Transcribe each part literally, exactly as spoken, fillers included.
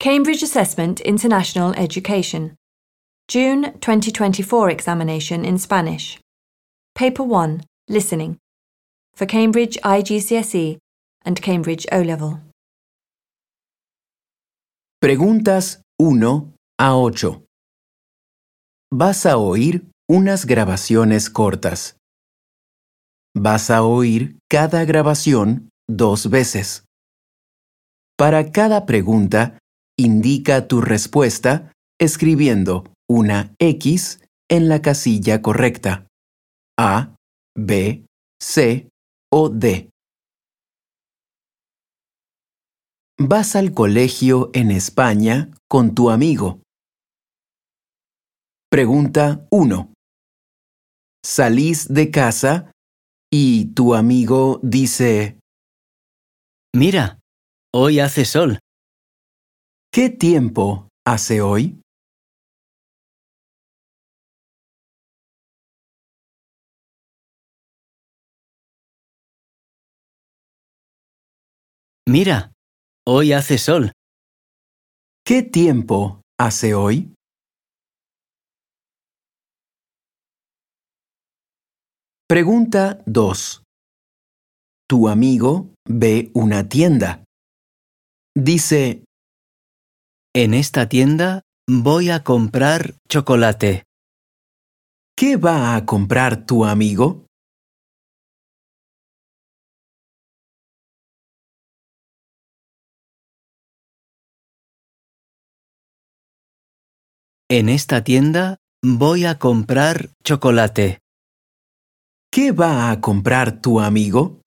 Cambridge Assessment International Education. June twenty twenty-four examination in Spanish. Paper one, Listening. For Cambridge I G C S E and Cambridge O-Level. Preguntas uno a ocho. Vas a oír unas grabaciones cortas. Vas a oír cada grabación dos veces. Para cada pregunta, indica tu respuesta escribiendo una X en la casilla correcta. A, B, C o D. Vas al colegio en España con tu amigo. Pregunta uno. Salís de casa y tu amigo dice: Mira, hoy hace sol. ¿Qué tiempo hace hoy? Mira, hoy hace sol. ¿Qué tiempo hace hoy? Pregunta dos. Tu amigo ve una tienda. Dice: En esta tienda voy a comprar chocolate. ¿Qué va a comprar tu amigo? En esta tienda voy a comprar chocolate. ¿Qué va a comprar tu amigo?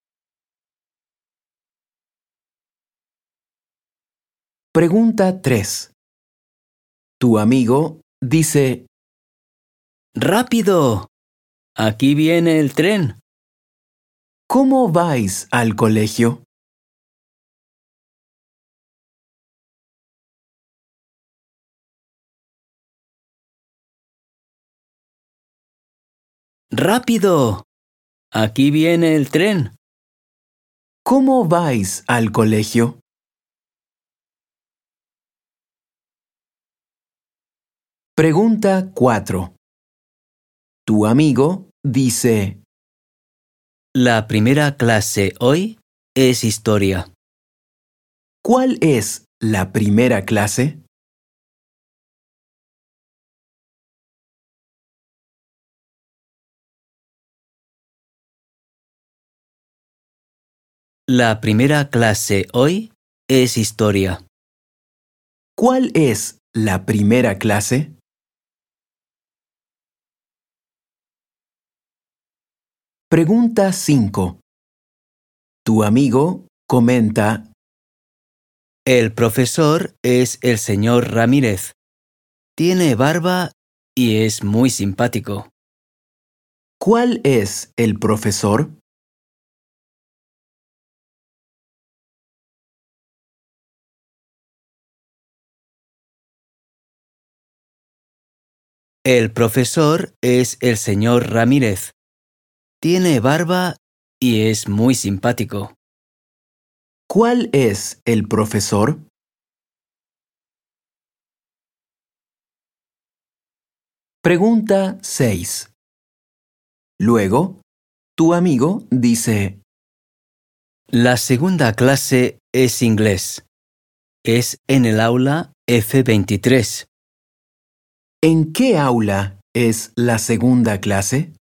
Pregunta tres. Tu amigo dice: ¡Rápido! Aquí viene el tren. ¿Cómo vais al colegio? ¡Rápido! Aquí viene el tren. ¿Cómo vais al colegio? Pregunta cuatro. Tu amigo dice: La primera clase hoy es historia. ¿Cuál es la primera clase? La primera clase hoy es historia. ¿Cuál es la primera clase? Pregunta cinco. Tu amigo comenta: El profesor es el señor Ramírez. Tiene barba y es muy simpático. ¿Cuál es el profesor? El profesor es el señor Ramírez. Tiene barba y es muy simpático. ¿Cuál es el profesor? Pregunta seis. Luego, tu amigo dice: La segunda clase es inglés. Es en el aula F veintitrés. ¿En qué aula es la segunda clase?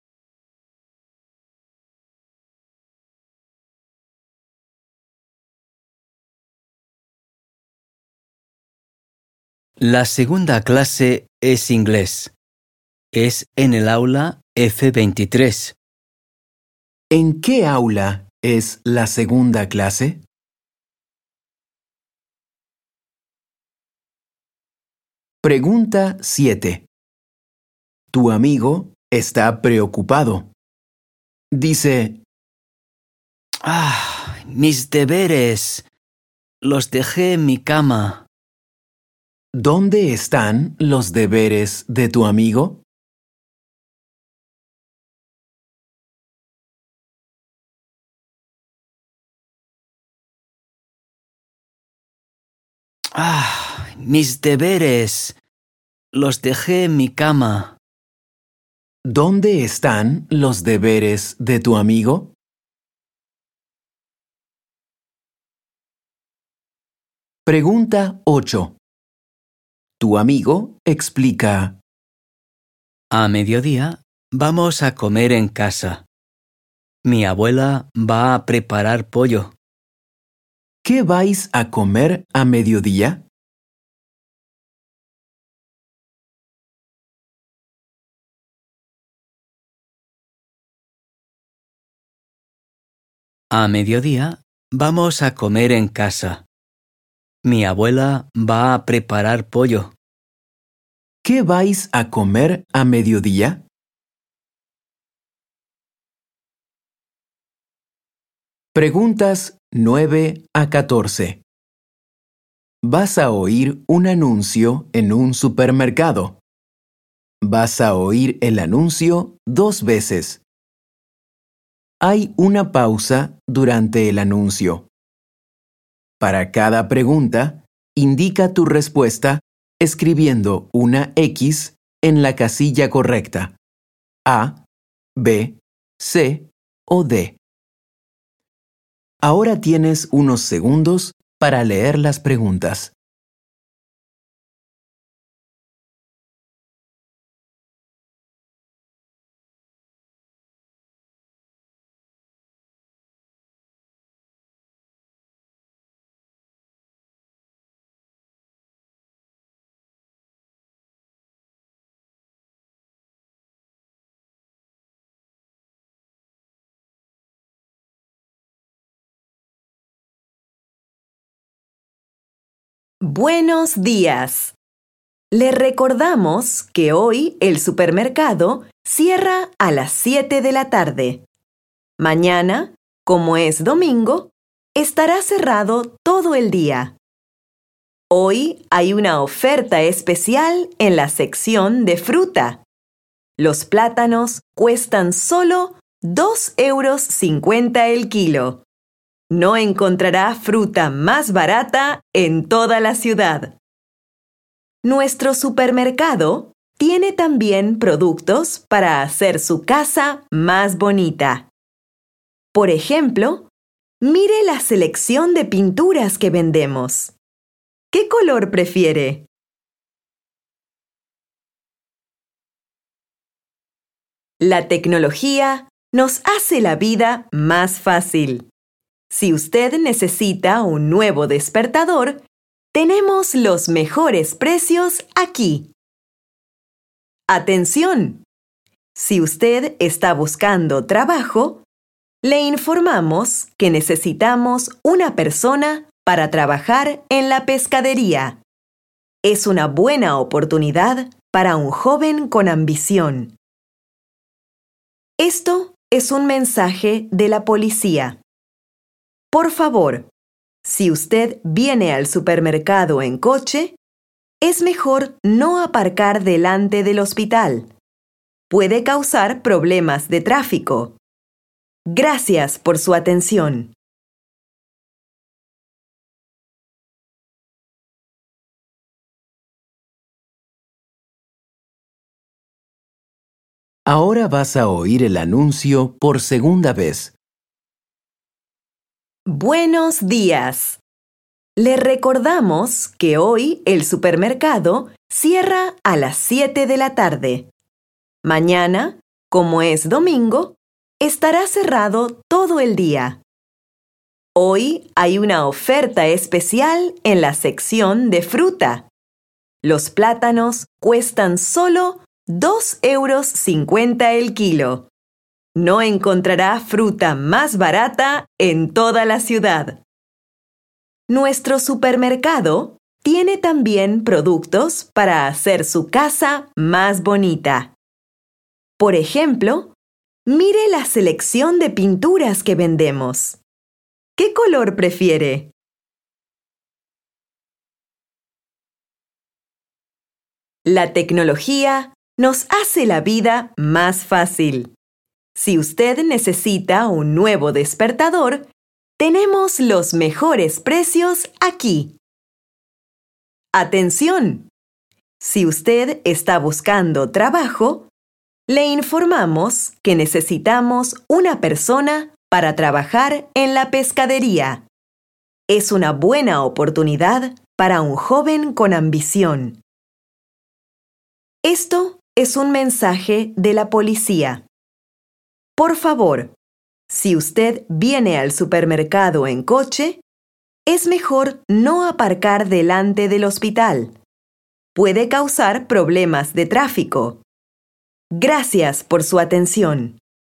La segunda clase es inglés. Es en el aula F veintitrés. ¿En qué aula es la segunda clase? Pregunta siete. Tu amigo está preocupado. Dice: ¡Ah! Mis deberes. Los dejé en mi cama. ¿Dónde están los deberes de tu amigo? Ah, mis deberes. Los dejé en mi cama. ¿Dónde están los deberes de tu amigo? Pregunta ocho. Tu amigo explica: A mediodía vamos a comer en casa. Mi abuela va a preparar pollo. ¿qué vais a comer a mediodía? A mediodía vamos a comer en casa. Mi abuela va a preparar pollo. ¿qué vais a comer a mediodía? Preguntas nueve a catorce. Vas a oír un anuncio en un supermercado. Vas a oír el anuncio dos veces. Hay una pausa durante el anuncio. Para cada pregunta, indica tu respuesta escribiendo una X en la casilla correcta: A, B, C o D. Ahora tienes unos segundos para leer las preguntas. Buenos días. Le recordamos que hoy el supermercado cierra a las siete de la tarde. Mañana, como es domingo, estará cerrado todo el día. Hoy hay una oferta especial en la sección de fruta. Los plátanos cuestan solo dos euros cincuenta el kilo. No encontrará fruta más barata en toda la ciudad. Nuestro supermercado tiene también productos para hacer su casa más bonita. Por ejemplo, mire la selección de pinturas que vendemos. ¿Qué color prefiere? La tecnología nos hace la vida más fácil. Si usted necesita un nuevo despertador, tenemos los mejores precios aquí. ¡Atención! Si usted está buscando trabajo, le informamos que necesitamos una persona para trabajar en la pescadería. Es una buena oportunidad para un joven con ambición. Esto es un mensaje de la policía. Por favor, si usted viene al supermercado en coche, es mejor no aparcar delante del hospital. Puede causar problemas de tráfico. Gracias por su atención. Ahora vas a oír el anuncio por segunda vez. Buenos días. Le recordamos que hoy el supermercado cierra a las siete de la tarde. Mañana, como es domingo, estará cerrado todo el día. Hoy hay una oferta especial en la sección de fruta. Los plátanos cuestan solo dos euros cincuenta el kilo. No encontrará fruta más barata en toda la ciudad. Nuestro supermercado tiene también productos para hacer su casa más bonita. Por ejemplo, mire la selección de pinturas que vendemos. ¿Qué color prefiere? La tecnología nos hace la vida más fácil. Si usted necesita un nuevo despertador, tenemos los mejores precios aquí. ¡Atención! Si usted está buscando trabajo, le informamos que necesitamos una persona para trabajar en la pescadería. Es una buena oportunidad para un joven con ambición. Esto es un mensaje de la policía. Por favor, si usted viene al supermercado en coche, es mejor no aparcar delante del hospital. Puede causar problemas de tráfico. Gracias por su atención.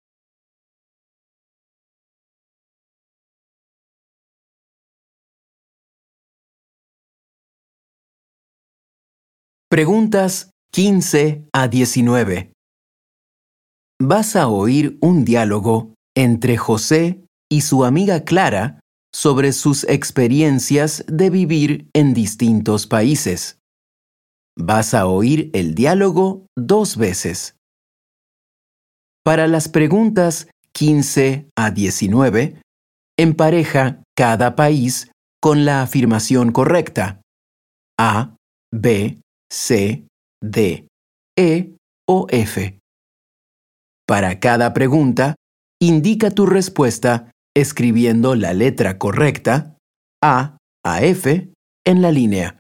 Preguntas quince a diecinueve. Vas a oír un diálogo entre José y su amiga Clara sobre sus experiencias de vivir en distintos países. Vas a oír el diálogo dos veces. Para las preguntas quince a diecinueve, empareja cada país con la afirmación correcta: A, B, C, D, E o F. Para cada pregunta, indica tu respuesta escribiendo la letra correcta, A a F, en la línea.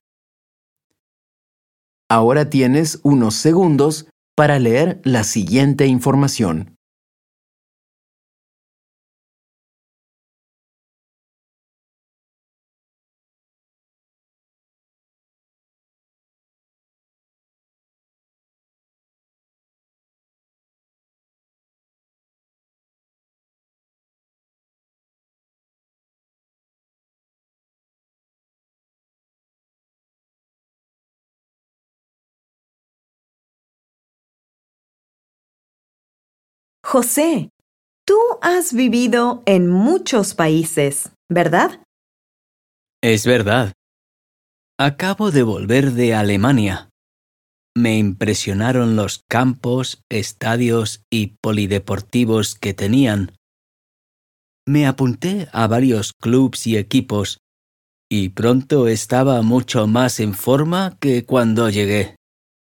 Ahora tienes unos segundos para leer la siguiente información. José, tú has vivido en muchos países, ¿verdad? Es verdad. Acabo de volver de Alemania. Me impresionaron los campos, estadios y polideportivos que tenían. Me apunté a varios clubs y equipos y pronto estaba mucho más en forma que cuando llegué.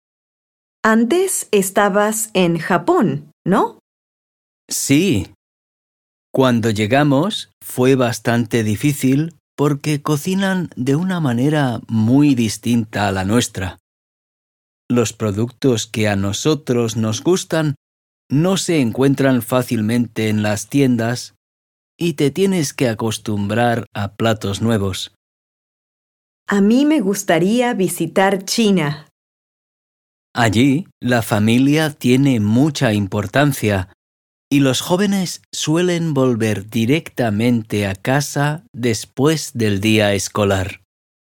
Antes estabas en Japón, ¿no? Sí. Cuando llegamos fue bastante difícil porque cocinan de una manera muy distinta a la nuestra. Los productos que a nosotros nos gustan no se encuentran fácilmente en las tiendas y te tienes que acostumbrar a platos nuevos. A mí me gustaría visitar China. Allí, la familia tiene mucha importancia y los jóvenes suelen volver directamente a casa después del día escolar.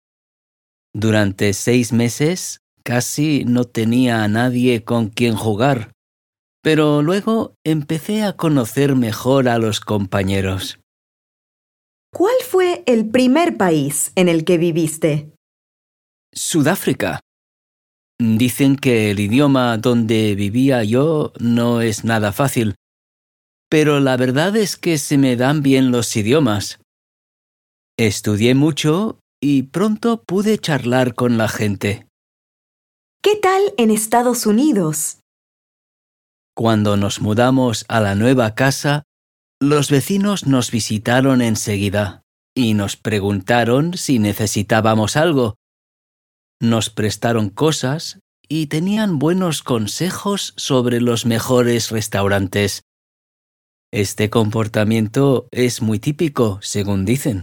Durante seis meses, casi no tenía a nadie con quien jugar, pero luego empecé a conocer mejor a los compañeros. ¿Cuál fue el primer país en el que viviste? Sudáfrica. Dicen que el idioma donde vivía yo no es nada fácil, pero la verdad es que se me dan bien los idiomas. Estudié mucho y pronto pude charlar con la gente. ¿Qué tal en Estados Unidos? Cuando nos mudamos a la nueva casa, los vecinos nos visitaron enseguida y nos preguntaron si necesitábamos algo. Nos prestaron cosas y tenían buenos consejos sobre los mejores restaurantes. Este comportamiento es muy típico, según dicen.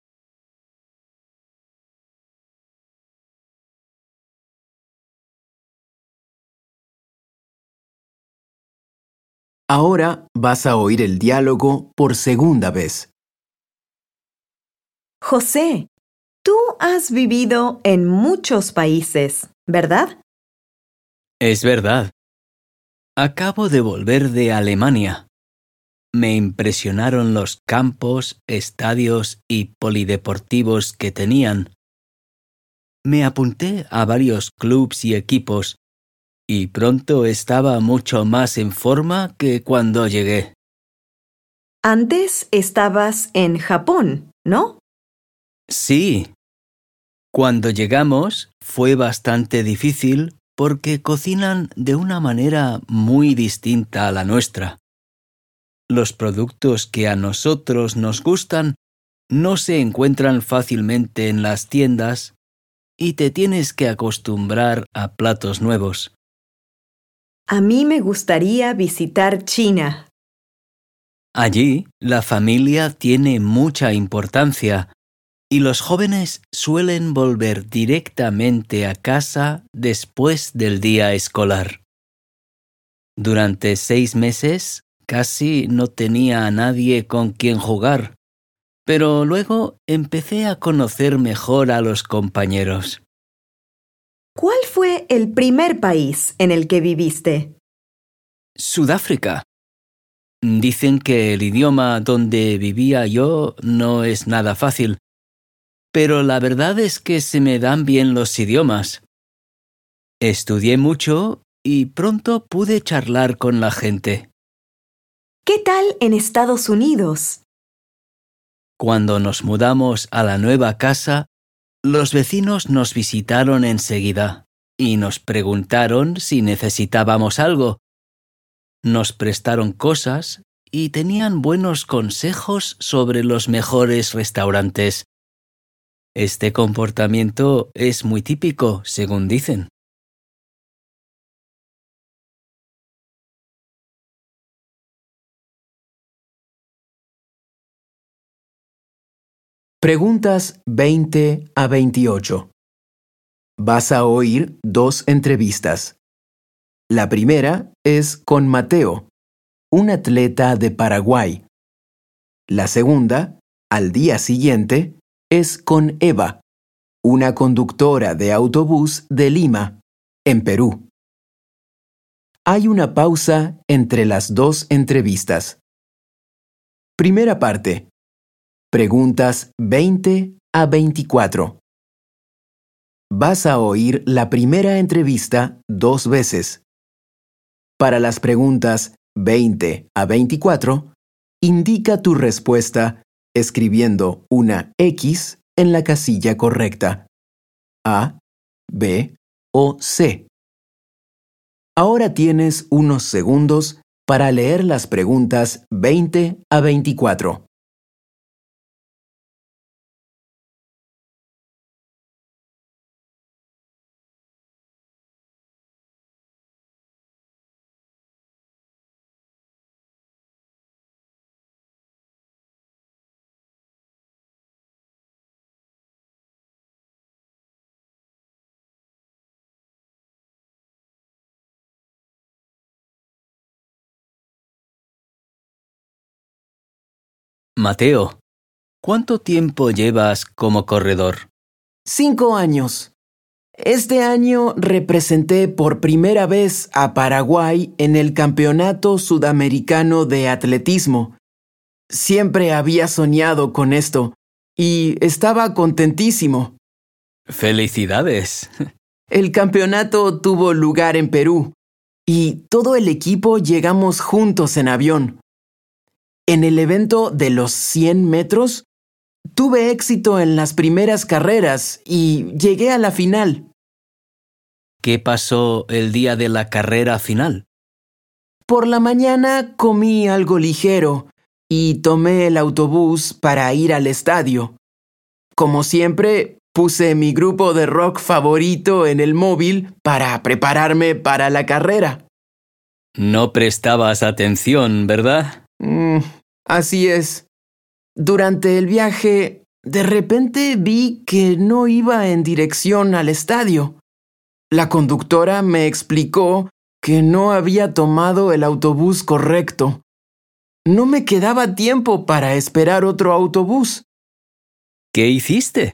Ahora vas a oír el diálogo por segunda vez. José, tú has vivido en muchos países, ¿verdad? Es verdad. Acabo de volver de Alemania. Me impresionaron los campos, estadios y polideportivos que tenían. Me apunté a varios clubs y equipos y pronto estaba mucho más en forma que cuando llegué. Antes estabas en Japón, ¿no? Sí. Cuando llegamos fue bastante difícil porque cocinan de una manera muy distinta a la nuestra. Los productos que a nosotros nos gustan no se encuentran fácilmente en las tiendas y te tienes que acostumbrar a platos nuevos. A mí me gustaría visitar China. Allí, la familia tiene mucha importancia y los jóvenes suelen volver directamente a casa después del día escolar. Durante seis meses casi no tenía a nadie con quien jugar, pero luego empecé a conocer mejor a los compañeros. ¿Cuál fue el primer país en el que viviste? Sudáfrica. Dicen que el idioma donde vivía yo no es nada fácil, pero la verdad es que se me dan bien los idiomas. Estudié mucho y pronto pude charlar con la gente. ¿Qué tal en Estados Unidos? Cuando nos mudamos a la nueva casa, los vecinos nos visitaron enseguida y nos preguntaron si necesitábamos algo. Nos prestaron cosas y tenían buenos consejos sobre los mejores restaurantes. Este comportamiento es muy típico, según dicen. Preguntas veinte a veintiocho. Vas a oír dos entrevistas. La primera es con Mateo, un atleta de Paraguay. La segunda, al día siguiente, es con Eva, una conductora de autobús de Lima, en Perú. Hay una pausa entre las dos entrevistas. Primera parte. Preguntas veinte a veinticuatro. Vas a oír la primera entrevista dos veces. Para las preguntas veinte a veinticuatro, indica tu respuesta escribiendo una X en la casilla correcta. A, B o C. Ahora tienes unos segundos para leer las preguntas veinte a veinticuatro. Mateo, ¿cuánto tiempo llevas como corredor? Cinco años. Este año representé por primera vez a Paraguay en el Campeonato Sudamericano de Atletismo. Siempre había soñado con esto y estaba contentísimo. ¡Felicidades! El campeonato tuvo lugar en Perú y todo el equipo llegamos juntos en avión. En el evento de los cien metros, tuve éxito en las primeras carreras y llegué a la final. ¿Qué pasó el día de la carrera final? Por la mañana comí algo ligero y tomé el autobús para ir al estadio. Como siempre, puse mi grupo de rock favorito en el móvil para prepararme para la carrera. No prestabas atención, ¿verdad? Mm, así es. Durante el viaje, de repente vi que no iba en dirección al estadio. La conductora me explicó que no había tomado el autobús correcto. No me quedaba tiempo para esperar otro autobús. ¿Qué hiciste?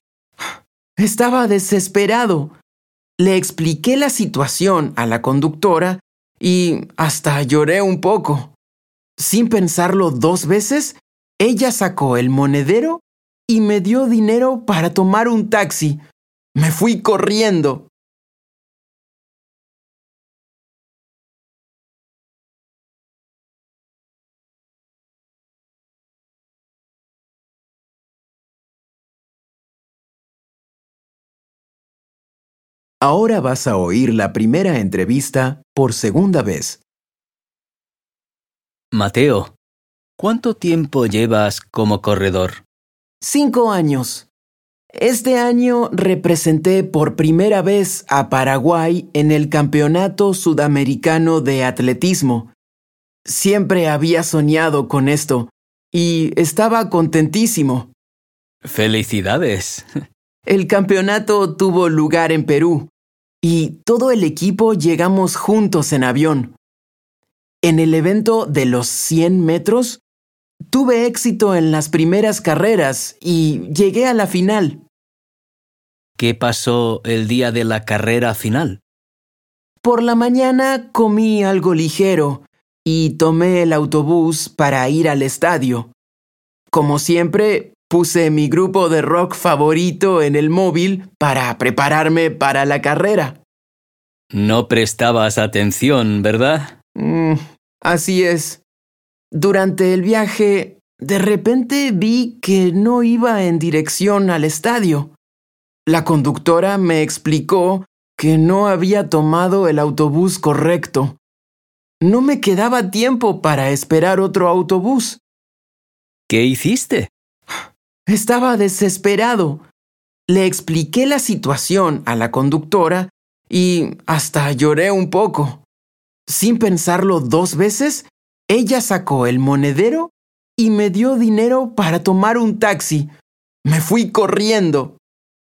Estaba desesperado. Le expliqué la situación a la conductora y hasta lloré un poco. Sin pensarlo dos veces, ella sacó el monedero y me dio dinero para tomar un taxi. Me fui corriendo. Ahora vas a oír la primera entrevista por segunda vez. Mateo, ¿cuánto tiempo llevas como corredor? Cinco años. Este año representé por primera vez a Paraguay en el Campeonato Sudamericano de Atletismo. Siempre había soñado con esto y estaba contentísimo. ¡Felicidades! El campeonato tuvo lugar en Perú y todo el equipo llegamos juntos en avión. En el evento de los cien metros, tuve éxito en las primeras carreras y llegué a la final. ¿Qué pasó el día de la carrera final? Por la mañana comí algo ligero y tomé el autobús para ir al estadio. Como siempre, puse mi grupo de rock favorito en el móvil para prepararme para la carrera. No prestabas atención, ¿verdad? Mm, así es. Durante el viaje, de repente vi que no iba en dirección al estadio. La conductora me explicó que no había tomado el autobús correcto. No me quedaba tiempo para esperar otro autobús. ¿Qué hiciste? Estaba desesperado. Le expliqué la situación a la conductora y hasta lloré un poco. Sin pensarlo dos veces, ella sacó el monedero y me dio dinero para tomar un taxi. Me fui corriendo.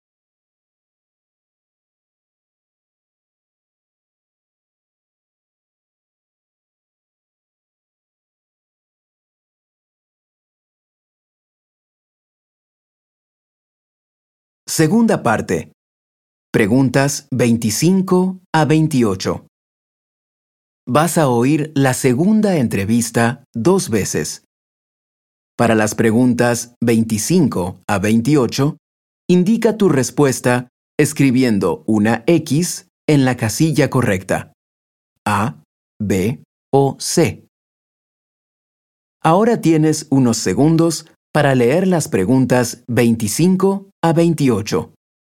Segunda parte. Preguntas veinticinco a veintiocho. Vas a oír la segunda entrevista dos veces. Para las preguntas veinticinco a veintiocho, indica tu respuesta escribiendo una X en la casilla correcta. A, B o C. Ahora tienes unos segundos para leer las preguntas veinticinco a veintiocho.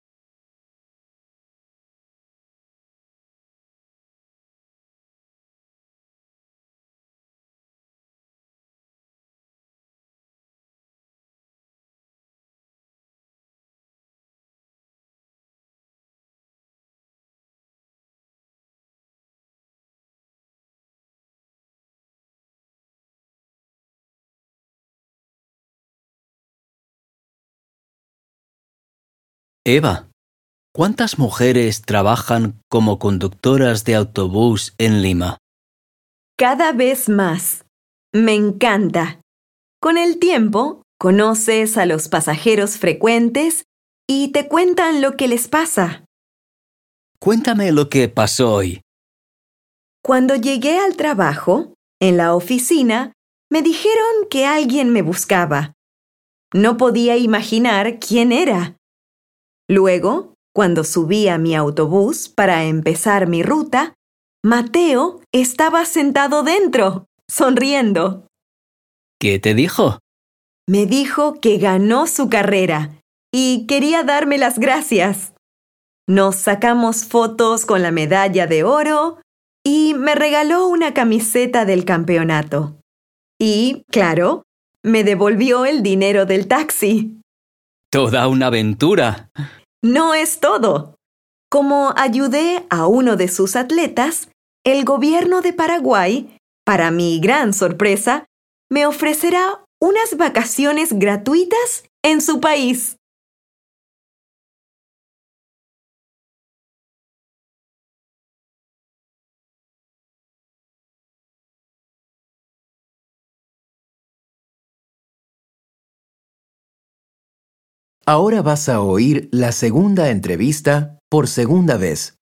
Eva, ¿cuántas mujeres trabajan como conductoras de autobús en Lima? Cada vez más. Me encanta. Con el tiempo, conoces a los pasajeros frecuentes y te cuentan lo que les pasa. Cuéntame lo que pasó hoy. Cuando llegué al trabajo, en la oficina, me dijeron que alguien me buscaba. No podía imaginar quién era. Luego, cuando subí a mi autobús para empezar mi ruta, Mateo estaba sentado dentro, sonriendo. ¿Qué te dijo? Me dijo que ganó su carrera y quería darme las gracias. Nos sacamos fotos con la medalla de oro y me regaló una camiseta del campeonato. Y, claro, me devolvió el dinero del taxi. Toda una aventura. No es todo. Como ayudé a uno de sus atletas, el gobierno de Paraguay, para mi gran sorpresa, me ofrecerá unas vacaciones gratuitas en su país. Ahora vas a oír la segunda entrevista por segunda vez.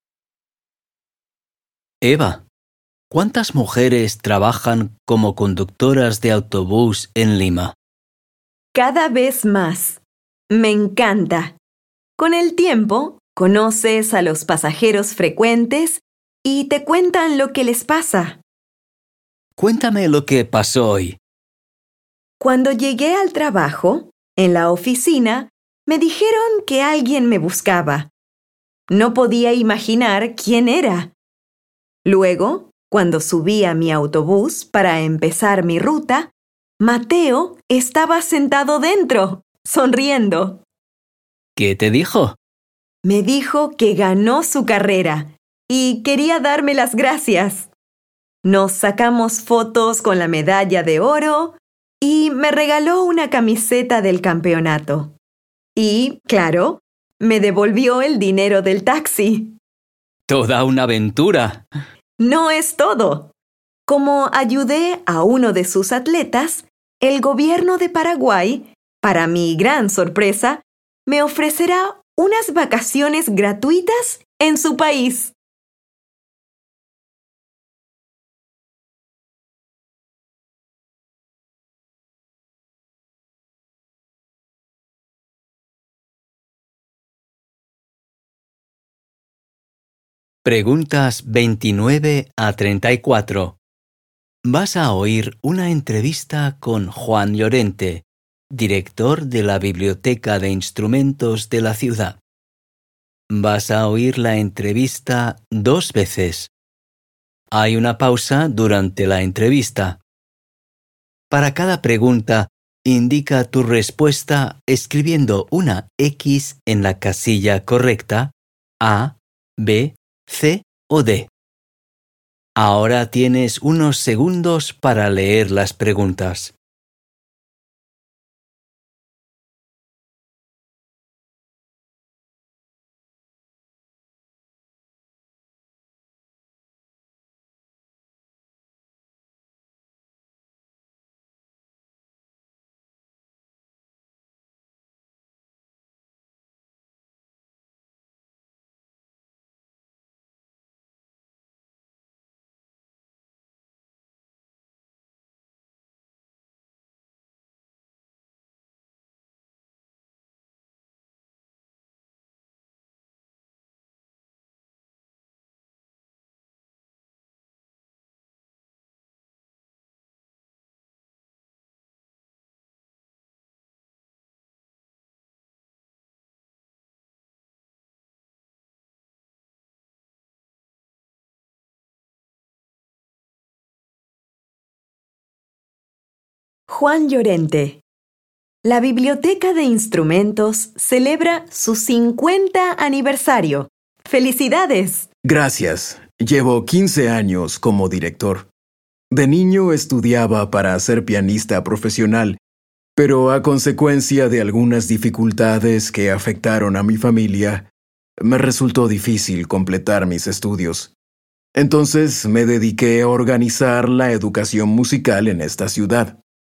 Eva, ¿cuántas mujeres trabajan como conductoras de autobús en Lima? Cada vez más. Me encanta. Con el tiempo, conoces a los pasajeros frecuentes y te cuentan lo que les pasa. Cuéntame lo que pasó hoy. Cuando llegué al trabajo, en la oficina, me dijeron que alguien me buscaba. No podía imaginar quién era. Luego, cuando subí a mi autobús para empezar mi ruta, Mateo estaba sentado dentro, sonriendo. ¿Qué te dijo? Me dijo que ganó su carrera y quería darme las gracias. Nos sacamos fotos con la medalla de oro y me regaló una camiseta del campeonato. Y, claro, me devolvió el dinero del taxi. Toda una aventura. No es todo. Como ayudé a uno de sus atletas, el gobierno de Paraguay, para mi gran sorpresa, me ofrecerá unas vacaciones gratuitas en su país. Preguntas veintinueve a treinta y cuatro. Vas a oír una entrevista con Juan Llorente, director de la Biblioteca de Instrumentos de la ciudad. Vas a oír la entrevista dos veces. Hay una pausa durante la entrevista. Para cada pregunta, indica tu respuesta escribiendo una X en la casilla correcta, A, B, C o D. Ahora tienes unos segundos para leer las preguntas. Juan Llorente. La Biblioteca de Instrumentos celebra su cincuenta aniversario. ¡Felicidades! Gracias. Llevo quince años como director. De niño estudiaba para ser pianista profesional, pero a consecuencia de algunas dificultades que afectaron a mi familia, me resultó difícil completar mis estudios. Entonces me dediqué a organizar la educación musical en esta ciudad.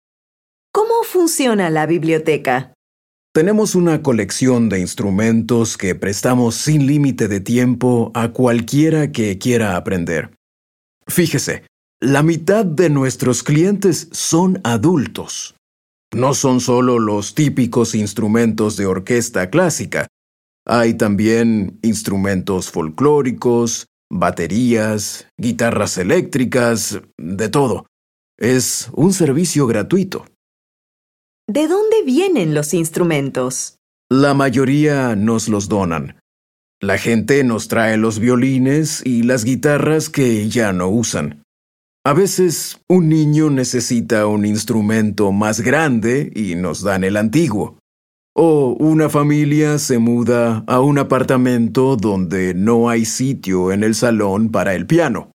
¿Cómo funciona la biblioteca? Tenemos una colección de instrumentos que prestamos sin límite de tiempo a cualquiera que quiera aprender. Fíjese, la mitad de nuestros clientes son adultos. No son solo los típicos instrumentos de orquesta clásica. Hay también instrumentos folclóricos, baterías, guitarras eléctricas, de todo. Es un servicio gratuito. ¿De dónde vienen los instrumentos? La mayoría nos los donan. La gente nos trae los violines y las guitarras que ya no usan. A veces un niño necesita un instrumento más grande y nos dan el antiguo. O una familia se muda a un apartamento donde no hay sitio en el salón para el piano.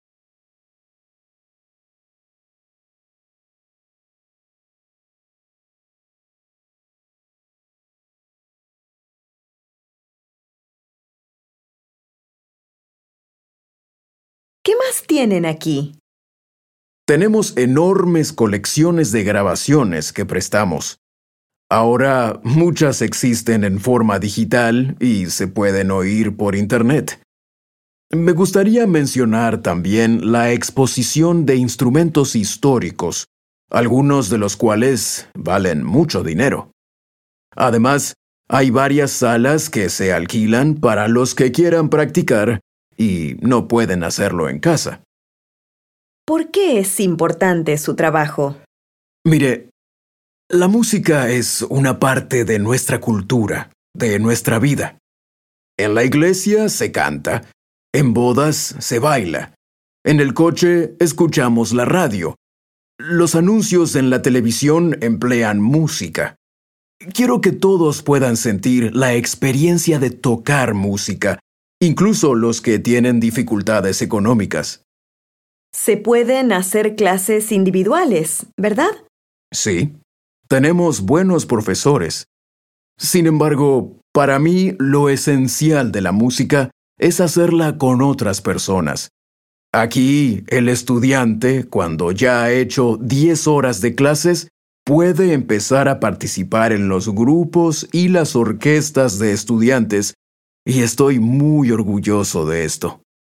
¿Qué más tienen aquí? Tenemos enormes colecciones de grabaciones que prestamos. Ahora muchas existen en forma digital y se pueden oír por internet. Me gustaría mencionar también la exposición de instrumentos históricos, algunos de los cuales valen mucho dinero. Además, hay varias salas que se alquilan para los que quieran practicar y no pueden hacerlo en casa. ¿Por qué es importante su trabajo? Mire, la música es una parte de nuestra cultura, de nuestra vida. En la iglesia se canta, en bodas se baila, en el coche escuchamos la radio, los anuncios en la televisión emplean música. Quiero que todos puedan sentir la experiencia de tocar música, incluso los que tienen dificultades económicas. Se pueden hacer clases individuales, ¿verdad? Sí, tenemos buenos profesores. Sin embargo, para mí lo esencial de la música es hacerla con otras personas. Aquí, el estudiante, cuando ya ha hecho diez horas de clases, puede empezar a participar en los grupos y las orquestas de estudiantes, y estoy muy orgulloso de esto.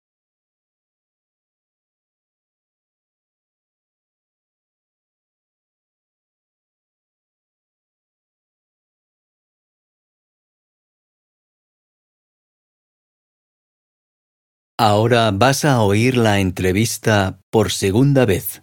Ahora vas a oír la entrevista por segunda vez.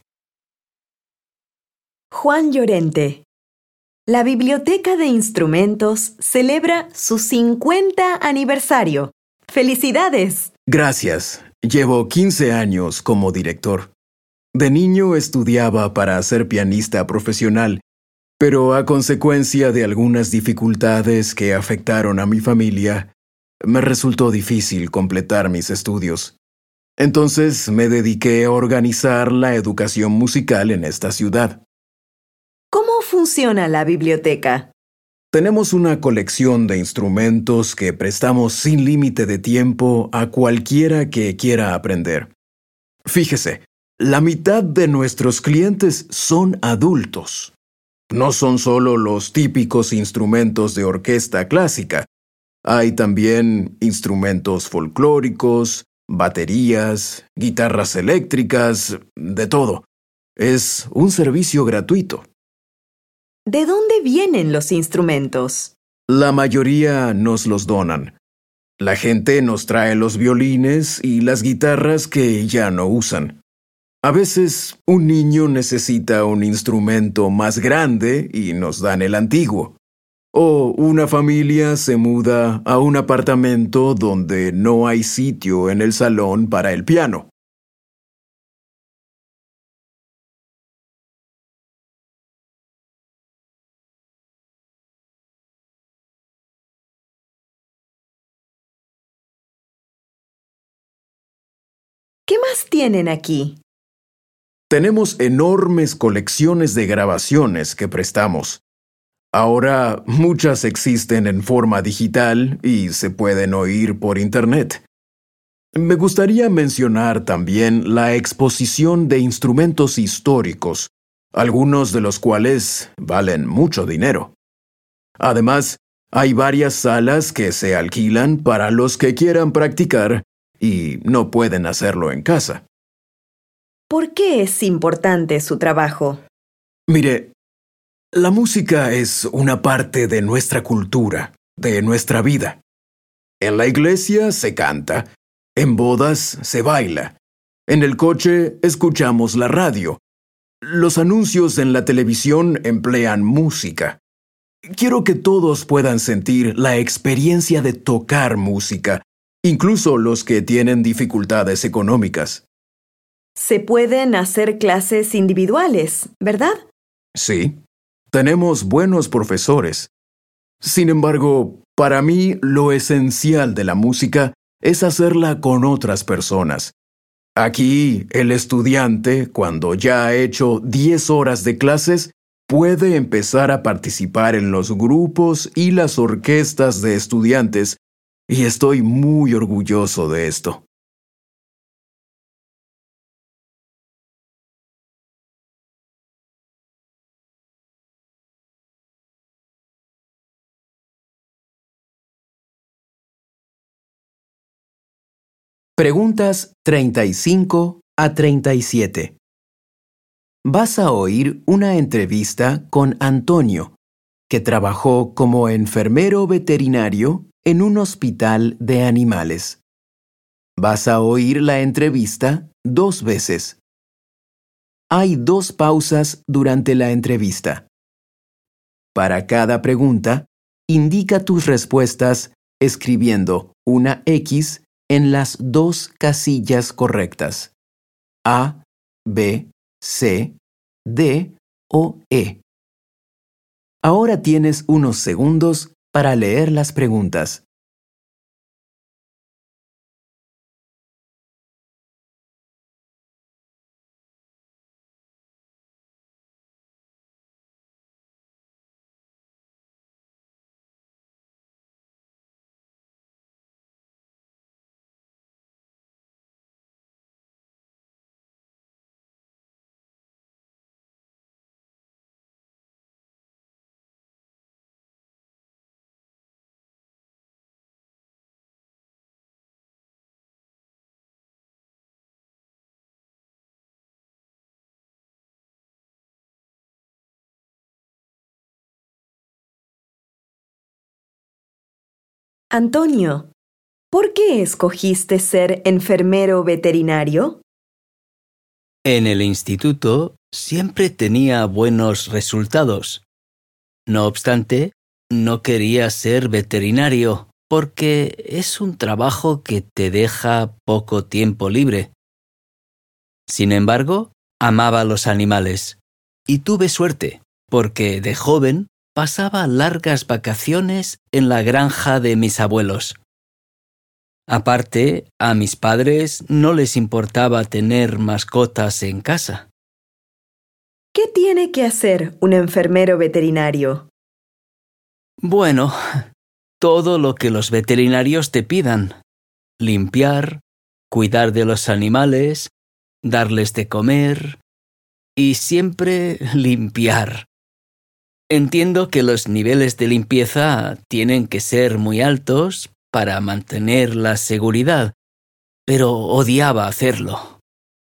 Juan Llorente. La Biblioteca de Instrumentos celebra su cincuenta aniversario. ¡Felicidades! Gracias. Llevo quince años como director. De niño estudiaba para ser pianista profesional, pero a consecuencia de algunas dificultades que afectaron a mi familia, me resultó difícil completar mis estudios. Entonces me dediqué a organizar la educación musical en esta ciudad. ¿Cómo funciona la biblioteca? Tenemos una colección de instrumentos que prestamos sin límite de tiempo a cualquiera que quiera aprender. Fíjese, la mitad de nuestros clientes son adultos. No son solo los típicos instrumentos de orquesta clásica. Hay también instrumentos folclóricos, baterías, guitarras eléctricas, de todo. Es un servicio gratuito. ¿De dónde vienen los instrumentos? La mayoría nos los donan. La gente nos trae los violines y las guitarras que ya no usan. A veces un niño necesita un instrumento más grande y nos dan el antiguo. O una familia se muda a un apartamento donde no hay sitio en el salón para el piano. ¿Qué más tienen aquí? Tenemos enormes colecciones de grabaciones que prestamos. Ahora muchas existen en forma digital y se pueden oír por Internet. Me gustaría mencionar también la exposición de instrumentos históricos, algunos de los cuales valen mucho dinero. Además, hay varias salas que se alquilan para los que quieran practicar y no pueden hacerlo en casa. ¿Por qué es importante su trabajo? Mire, la música es una parte de nuestra cultura, de nuestra vida. En la iglesia se canta, en bodas se baila, en el coche escuchamos la radio, los anuncios en la televisión emplean música. Quiero que todos puedan sentir la experiencia de tocar música, incluso los que tienen dificultades económicas. Se pueden hacer clases individuales, ¿verdad? Sí. Tenemos buenos profesores. Sin embargo, para mí lo esencial de la música es hacerla con otras personas. Aquí, el estudiante, cuando ya ha hecho diez horas de clases, puede empezar a participar en los grupos y las orquestas de estudiantes, y estoy muy orgulloso de esto. Preguntas treinta y cinco a treinta y siete. Vas a oír una entrevista con Antonio, que trabajó como enfermero veterinario en un hospital de animales. Vas a oír la entrevista dos veces. Hay dos pausas durante la entrevista. Para cada pregunta, indica tus respuestas escribiendo una X en las dos casillas correctas: A, B, C, D o E. Ahora tienes unos segundos para leer las preguntas. Antonio, ¿por qué escogiste ser enfermero veterinario? En el instituto siempre tenía buenos resultados. No obstante, no quería ser veterinario porque es un trabajo que te deja poco tiempo libre. Sin embargo, amaba a los animales y tuve suerte porque de joven pasaba largas vacaciones en la granja de mis abuelos. Aparte, a mis padres no les importaba tener mascotas en casa. ¿Qué tiene que hacer un enfermero veterinario? Bueno, todo lo que los veterinarios te pidan: limpiar, cuidar de los animales, darles de comer y siempre limpiar. Entiendo que los niveles de limpieza tienen que ser muy altos para mantener la seguridad, pero odiaba hacerlo.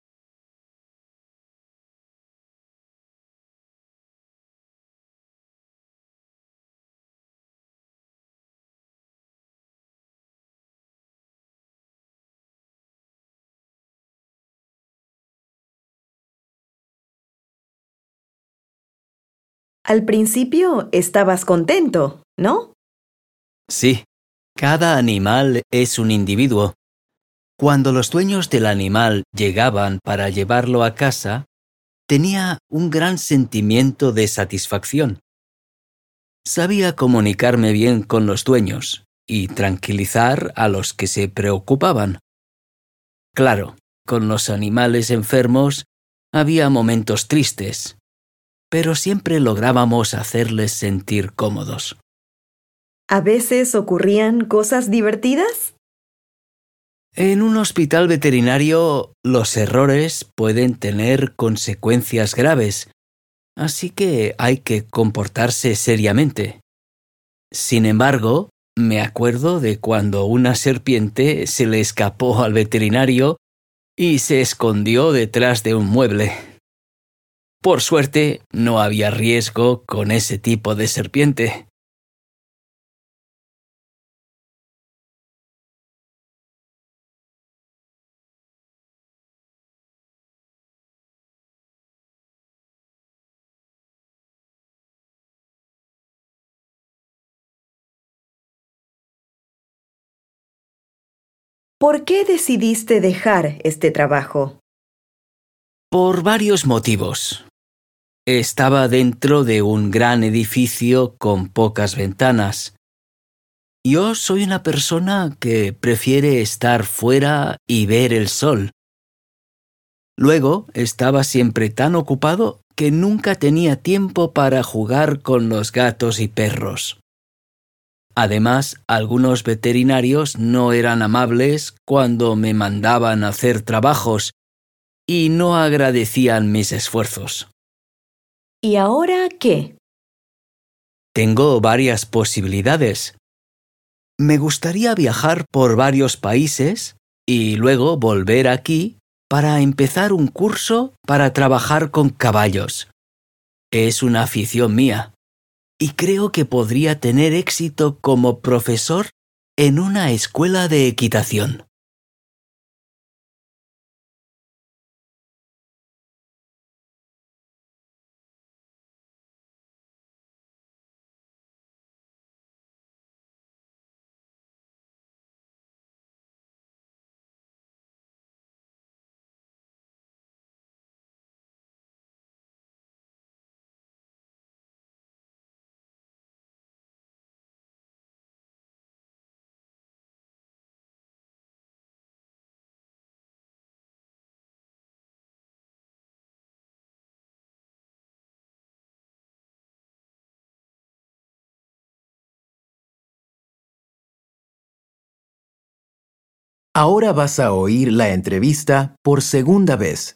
Al principio estabas contento, ¿no? Sí, cada animal es un individuo. Cuando los dueños del animal llegaban para llevarlo a casa, tenía un gran sentimiento de satisfacción. Sabía comunicarme bien con los dueños y tranquilizar a los que se preocupaban. Claro, con los animales enfermos había momentos tristes, pero siempre lográbamos hacerles sentir cómodos. ¿A veces ocurrían cosas divertidas? En un hospital veterinario, los errores pueden tener consecuencias graves, así que hay que comportarse seriamente. Sin embargo, me acuerdo de cuando una serpiente se le escapó al veterinario y se escondió detrás de un mueble. Por suerte, no había riesgo con ese tipo de serpiente. ¿Por qué decidiste dejar este trabajo? Por varios motivos. Estaba dentro de un gran edificio con pocas ventanas. Yo soy una persona que prefiere estar fuera y ver el sol. Luego, estaba siempre tan ocupado que nunca tenía tiempo para jugar con los gatos y perros. Además, algunos veterinarios no eran amables cuando me mandaban a hacer trabajos y no agradecían mis esfuerzos. ¿Y ahora qué? Tengo varias posibilidades. Me gustaría viajar por varios países y luego volver aquí para empezar un curso para trabajar con caballos. Es una afición mía y creo que podría tener éxito como profesor en una escuela de equitación. Ahora vas a oír la entrevista por segunda vez.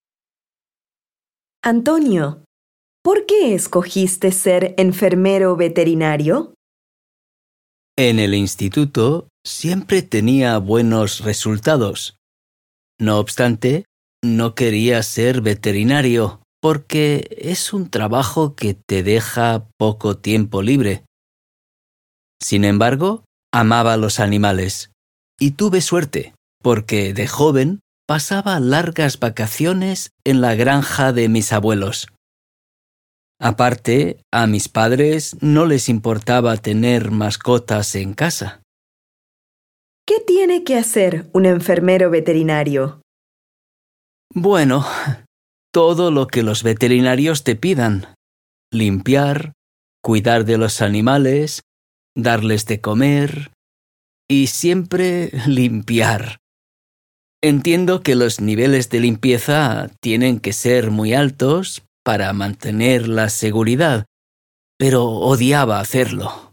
Antonio, ¿por qué escogiste ser enfermero veterinario? En el instituto siempre tenía buenos resultados. No obstante, no quería ser veterinario porque es un trabajo que te deja poco tiempo libre. Sin embargo, amaba los animales y tuve suerte porque de joven pasaba largas vacaciones en la granja de mis abuelos. Aparte, a mis padres no les importaba tener mascotas en casa. ¿Qué tiene que hacer un enfermero veterinario? Bueno, todo lo que los veterinarios te pidan. Limpiar, cuidar de los animales, darles de comer y siempre limpiar. Entiendo que los niveles de limpieza tienen que ser muy altos para mantener la seguridad, pero odiaba hacerlo.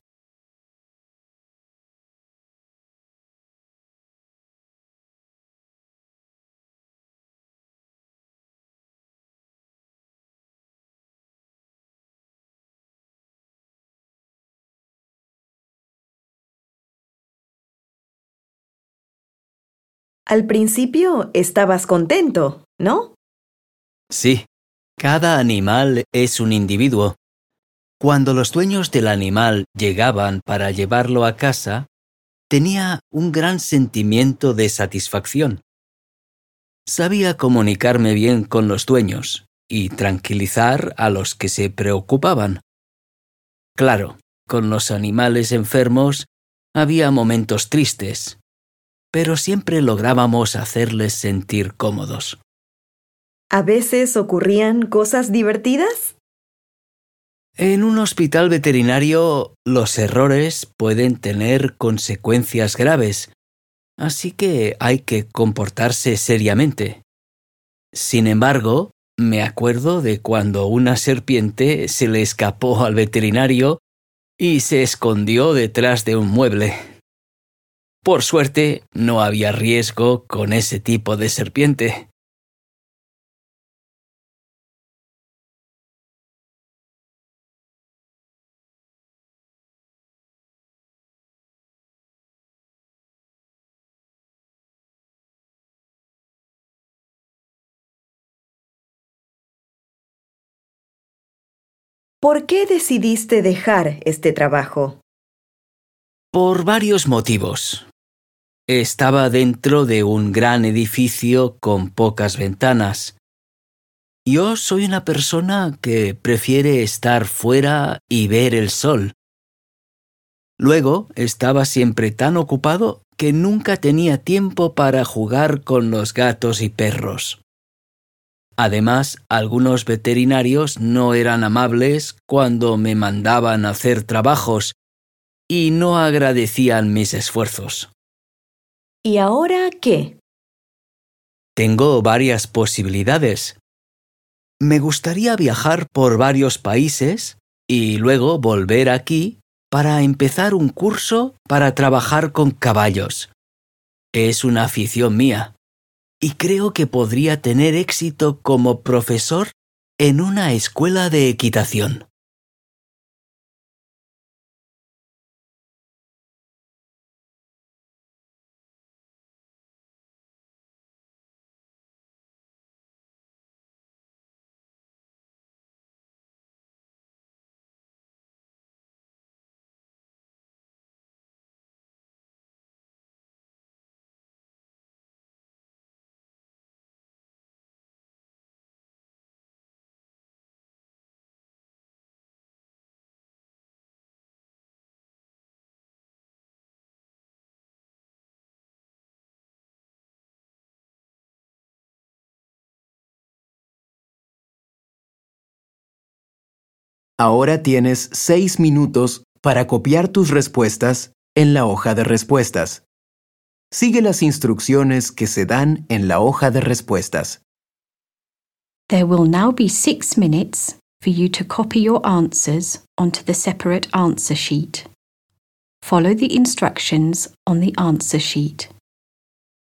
Al principio estabas contento, ¿no? Sí, cada animal es un individuo. Cuando los dueños del animal llegaban para llevarlo a casa, tenía un gran sentimiento de satisfacción. Sabía comunicarme bien con los dueños y tranquilizar a los que se preocupaban. Claro, con los animales enfermos había momentos tristes, pero siempre lográbamos hacerles sentir cómodos. ¿A veces ocurrían cosas divertidas? En un hospital veterinario, los errores pueden tener consecuencias graves, así que hay que comportarse seriamente. Sin embargo, me acuerdo de cuando una serpiente se le escapó al veterinario y se escondió detrás de un mueble. Por suerte, no había riesgo con ese tipo de serpiente. ¿Por qué decidiste dejar este trabajo? Por varios motivos. Estaba dentro de un gran edificio con pocas ventanas. Yo soy una persona que prefiere estar fuera y ver el sol. Luego, estaba siempre tan ocupado que nunca tenía tiempo para jugar con los gatos y perros. Además, algunos veterinarios no eran amables cuando me mandaban a hacer trabajos y no agradecían mis esfuerzos. ¿Y ahora qué? Tengo varias posibilidades. Me gustaría viajar por varios países y luego volver aquí para empezar un curso para trabajar con caballos. Es una afición mía y creo que podría tener éxito como profesor en una escuela de equitación. Ahora tienes seis minutos para copiar tus respuestas en la hoja de respuestas. Sigue las instrucciones que se dan en la hoja de respuestas. There will now be six minutes for you to copy your answers onto the separate answer sheet. Follow the instructions on the answer sheet.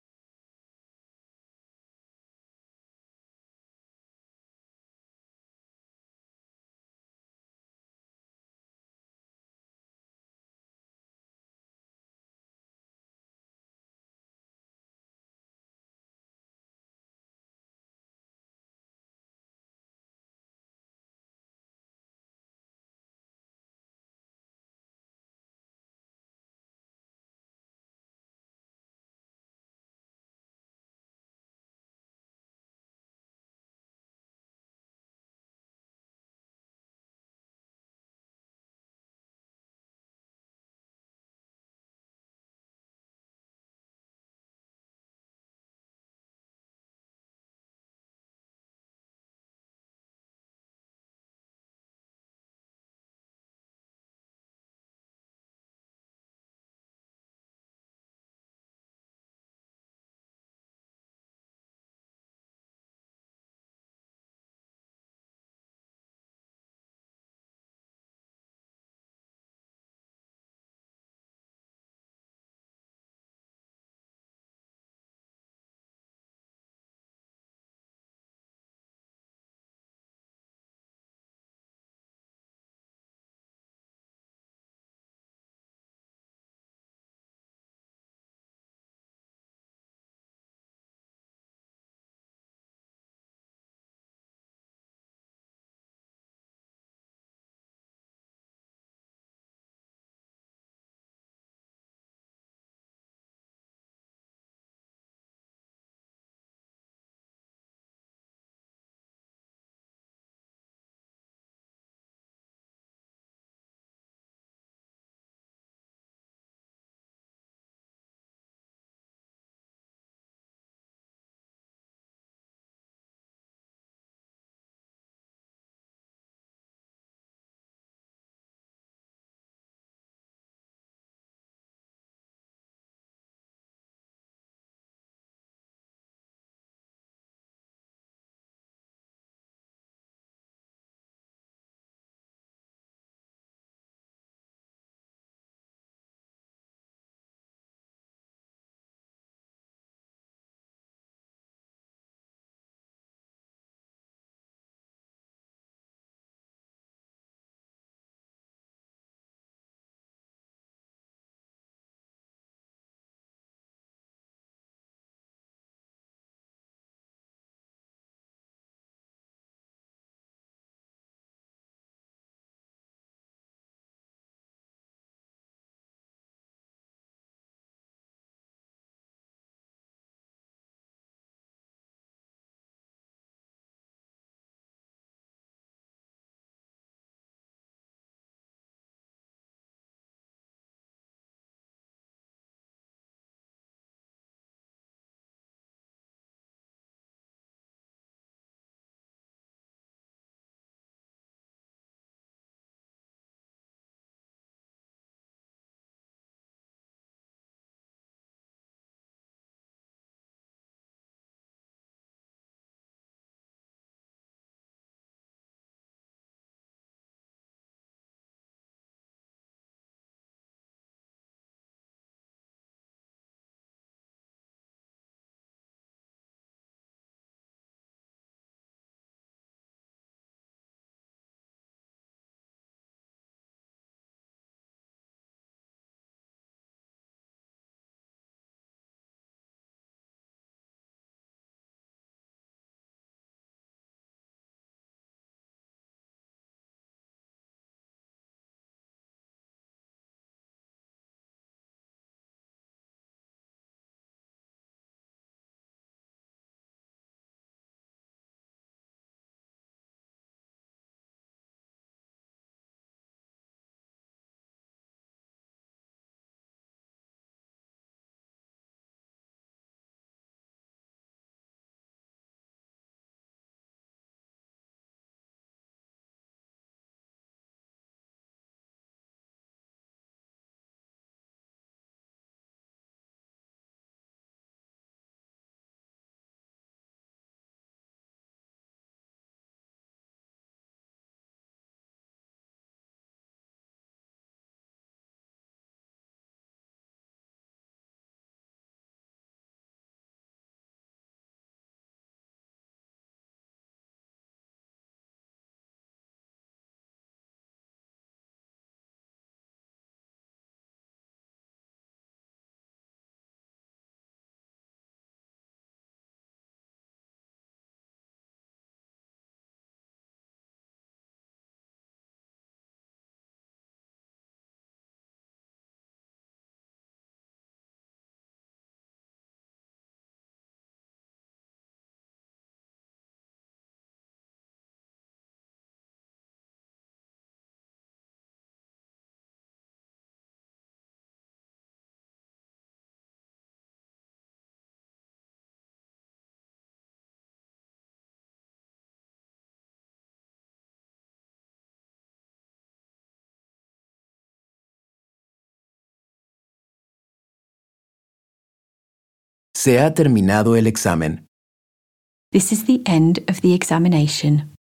Se ha terminado el examen. This is the end of the examination.